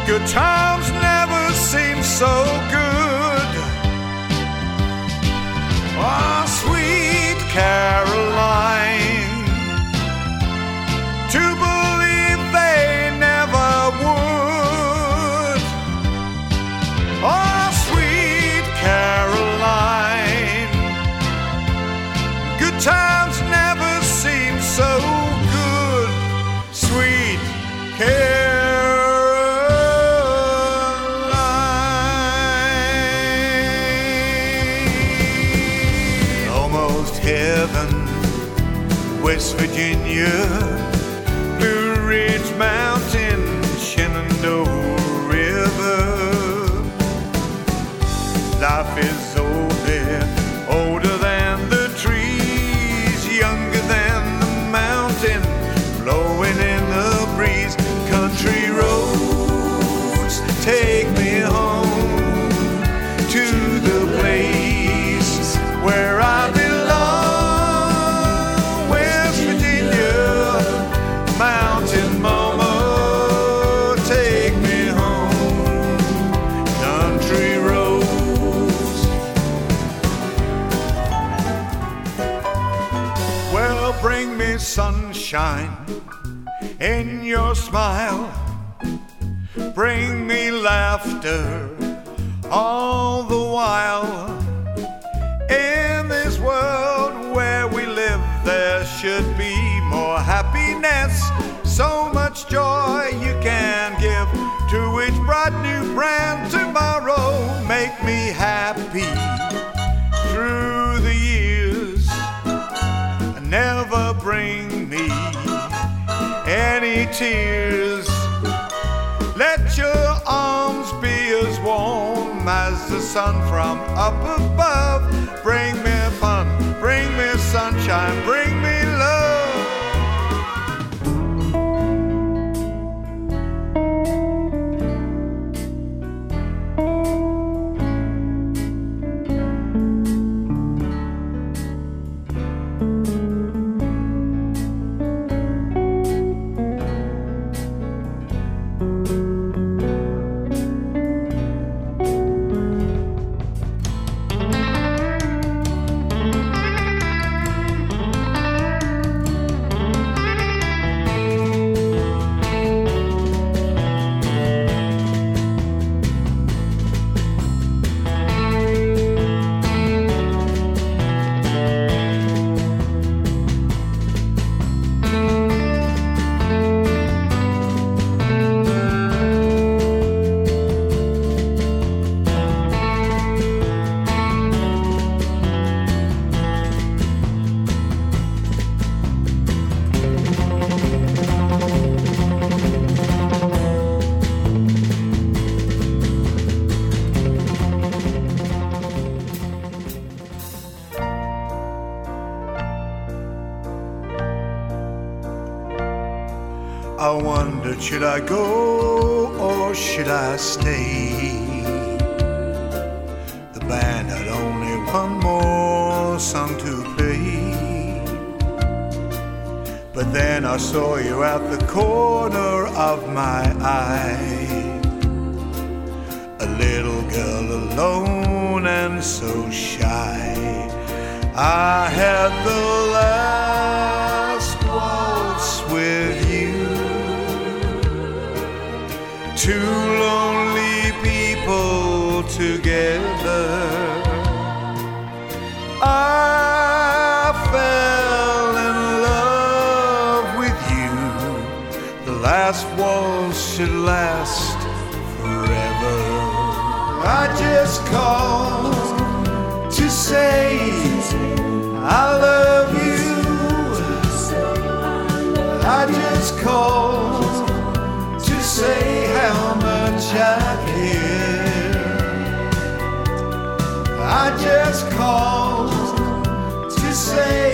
Good times never seem so good. Oh, sweet Caroline, to believe they never would. Oh, sweet Caroline, good times never seem so good. Sweet Caroline. Heaven, West Virginia, Blue Ridge Mountain, Shenandoah River. Life is old there, older than the trees, younger than the mountain, blowing in the breeze. Country roads take me home to the place where I belong. Mountain mama, take me home. Country roads. Well, bring me sunshine in your smile. Bring me laughter all the while. In this world where we live, there should be more happiness, so much joy you can give to each bright new brand tomorrow. Make me happy through the years, never bring me any tears. Let your arms be as warm as the sun from up above. Bring me fun, bring me sunshine, bring me love. I wondered, should I go or should I stay? The band had only one more song to play. But then I saw you at the corner of my eye, a little girl alone and so shy. I had the last waltz with you. Two lonely people together. I fell in love with you. The last waltz should last forever. I just called to say I love you. I just called to say how much I care. I just called to say